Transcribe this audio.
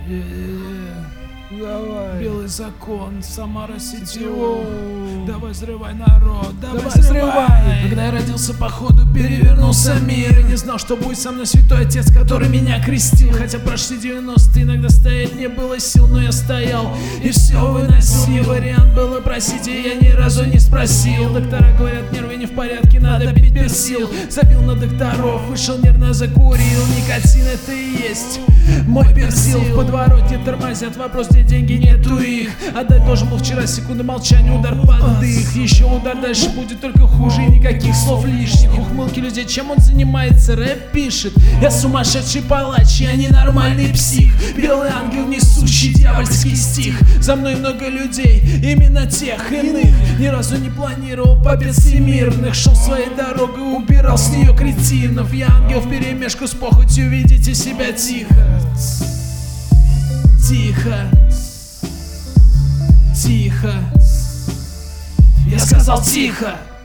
Давай. Белый закон, Самара Сити. Йоу. Давай взрывай народ, давай Давай взрывай. Когда я родился, походу перевернулся мир. И не знал, что будет со мной святой отец, который меня крестил. Хотя прошли 90-е, иногда стоять не было сил, но я стоял и все выносил. Не вариант было просить, и я ни разу не спросил. Доктора говорят, нервы не в порядке, надо пить персил. Забил на докторов, вышел нервно закурил. Никотин это и есть мой персил. В подворотне тормозят, вопрос, где деньги, нету их. Отдать должен был вчера, секунда молчания, удар под дых. Еще удар, дальше будет только хуже, и никаких слов лишних. Ухмылки людей, чем он занимается, рэп пишет. Я сумасшедший палач, я ненормальный псих. Белый ангел, несущий дьявольский стих. За мной много людей, именно тех иных. Ни разу не планировал побед всемирных. Шел своей дорогой, убирал с нее кретинов. Я ангел вперемешку с похотью, видите себя тихо. Тихо. Тихо. Я сказал тихо.